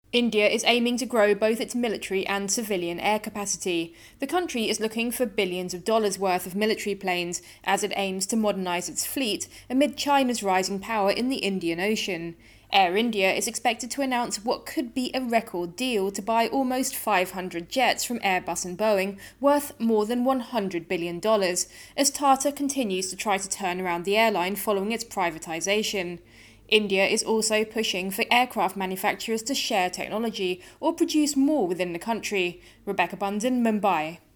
India is aiming to grow both its military and civilian air capacity. The country is looking for billions of dollars worth of military planes as it aims to modernize its fleet amid China's rising power in the Indian Ocean. Air India is expected to announce what could be a record deal to buy almost 500 jets from Airbus and Boeing, worth more than $100 billion, as Tata continues to try to turn around the airline following its privatization. India is also pushing for aircraft manufacturers to share technology or produce more within the country. Rebecca Bundan, Mumbai.